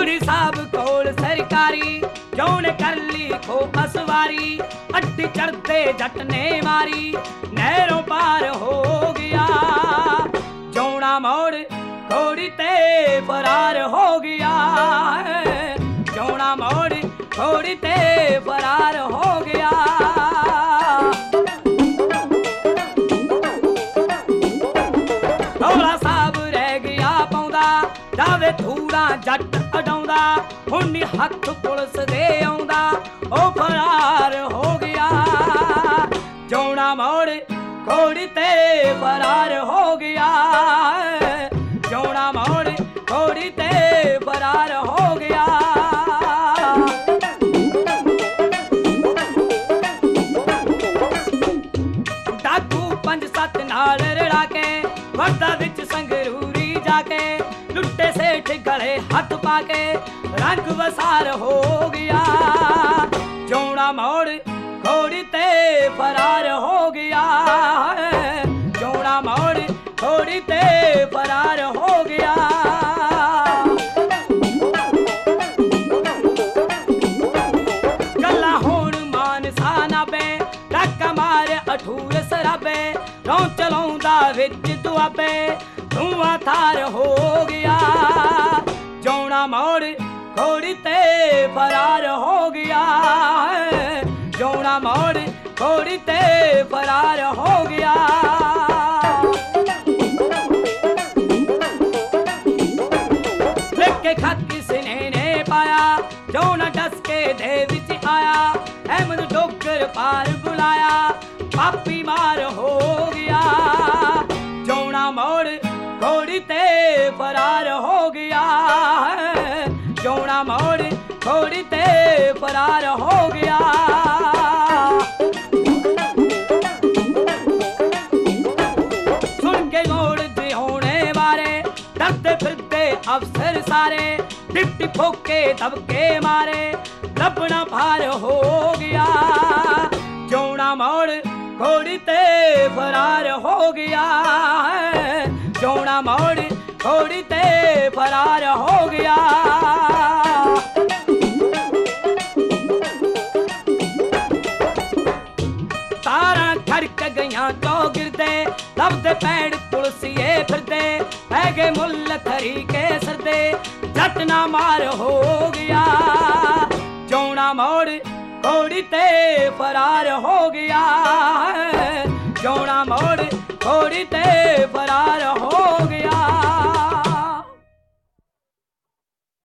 ਮੰਡੀ ਸਾਹਿਬ ਕੋਲ ਸਰਕਾਰੀ ਜੌਨ ਕਰ ਲਈ ਖੋ ਅਸਵਾਰੀ ਅੱਡੀ ਚੜਦੇ ਜੱਟ ਨੇ ਮਾਰੀ ਨਹਿਰੋਂ ਪਾਰ ਹੋ ਗਿਆ ਜੌਣਾ ਮੋੜ ਘੋੜੀ ਤੇ ਫਰਾਰ ਹੋ ਗਿਆ ਜੌਣਾ ਮੋੜ ਘੋੜੀ ਤੇ ਫਰਾਰ ਹੋ ਗਿਆ ਢੋਲਾ ਸਾਹਿਬ ਰਹਿ ਗਿਆ ਪਾਉਂਦਾ ਜਾਵੇ ਧੂੜਾ ਜੱਟ ਅਡਾਉਂਦਾ ਹੁਣ ਨੀ ਹੱਥ ਪੁਲਿਸ ਦੇ ਆਉਂਦਾ ਉਹ ਫਰਾਰ ਹੋ ਗਿਆ ਜੌਣਾ ਮੋੜ ਘੋੜੀ ਤੇ ਫਰਾਰ ਹੋ ਗਿਆ ਜੌਣਾ ਮੋੜ ਘੋੜੀ ਤੇ ਫਰਾਰ ਹੋ ਗਿਆ ਡਾਕੂ 5-7 ਨਾਲ ਰੜਾ ਕੇ ਵਰਦਾ ਵਿੱਚ ਸੰਗਰੂਰੀ ਜਾ ਕੇ ਲੁੱਟੇ ਸੇਠ ਗਲੇ ਹੱਥ ਪਾ ਕੇ ਰੰਗ ਵਸਾਰ ਹੋ ਗਿਆ ਜੌਣਾ ਮੋੜ ਘੋੜੀ ਤੇ ਫਰਾਰ ਹੋ ਗਿਆ ਜੌਣਾ ਮੋੜ ਘੋੜੀ ਤੇ ਫਰਾਰ ਹੋ ਗਿਆ ਗੱਲਾਂ ਹੁਣ ਮਾਨਸਾ ਨਾਬੇ ਡਾਕਾ ਮਾਰ ਅਠੂਰ ਸਰਾਬੇ ਰੌਂ ਚਲਾਉਂਦਾ ਵਿੱਚ ਦੁਆਬੇ ਧੂਆਂ ਥਾਰ ਹੋ ਗਿਆ ਜੌਣਾ ਮੋੜ ਘੋੜੀ ਤੇ ਫਰਾਰ ਹੋ ਗਿਆ ਜੌਣਾ ਮੋੜ ਘੋੜੀ ਤੇ ਫਰਾਰ ਹੋ ਗਿਆ ਲਿਖ ਕੇ ਖਤ ਕਿਸਨੇ ਨੇ ਪਾਇਆ ਜੌਣਾ ਡਸ ਕੇ ਦੇ ਵਿੱਚ ਆਇਆ ਅਹਿਮਦ ਡੋਗਰ ਪਾਰ ਬੁਲਾਇਆ ਪਾਪੀ ਮਾਰ ਹੋ ਗਿਆ ਜੌਣਾ ਮੋੜ ਘੋੜੀ ਤੇ ਫਰਾਰ ਹੋ ਗਿਆ ਜੌਣਾ ਮੋੜ ਘੋੜੀ ਤੇ ਫਰਾਰ ਹੋ ਗਿਆ ਸੁਣ ਕੇ ਮੋੜ ਦੇ ਹੋਣੇ ਬਾਰੇ ਡਰਦੇ ਫਿਰਦੇ ਅਫਸਰ ਸਾਰੇ ਡਿਪਟੀ ਫੋਕੇ ਦਬਕੇ ਮਾਰੇ ਲੱਭਣਾ ਭਾਰ ਹੋ ਗਿਆ ਜੌਣਾ ਮੋੜ ਘੋੜੀ ਤੇ ਫਰਾਰ ਹੋ ਗਿਆ ਜੌਣਾ ਮੋੜ ਘੋੜੀ ਤੇ ਫਰਾਰ ਹੋ ਗਿਆ ਤਾਰਾਂ ਖੜਕ ਗਈਆਂ ਚੌਗਿਰਦੇ ਲੱਭਦੇ ਪੈੜ ਪੁਲਸੀਏ ਫਿਰਦੇ ਪੈ ਗਏ ਮੁੱਲ ਥਰੀ ਕੇ ਸਰਦੇ ਜੱਟ ਨਾ ਮਾਰ ਹੋ ਗਿਆ ਜੌਣਾ ਮੋੜ ਘੋੜੀ ਤੇ ਫਰਾਰ ਹੋ ਗਿਆ ਜੌਣਾ ਮੋੜ ਘੋੜੀ ਤੇ